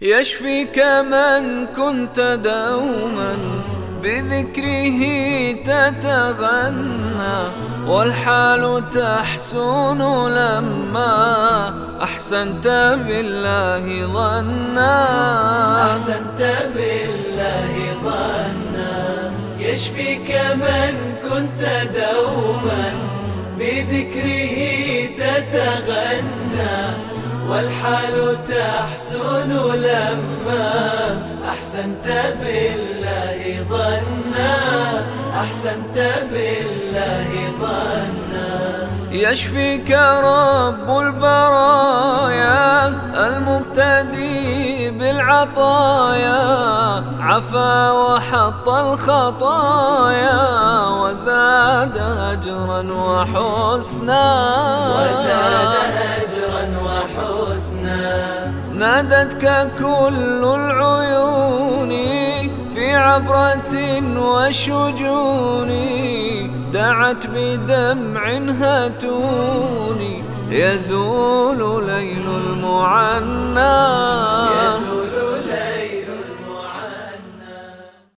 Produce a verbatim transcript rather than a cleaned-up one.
يشفيك من كنت دوما بذكره تتغنى، والحال تحسن لما أحسنت بالله ظنا. أحسنت بالله ظنا. يشفيك من كنت دوما بذكره تتغنى، والحال تحسن لما أحسنت بالله ظنا. أحسنت بالله ظنا. يشفيك رب البرايا المبتدي بالعطايا، عفا وحط الخطايا وزاد أجرا وحسنا. وزاد أجرا وحسنا. نادتك كل العيون في عبرة وشجون، دعت بدمع هاتوني يزول ليل المعنى.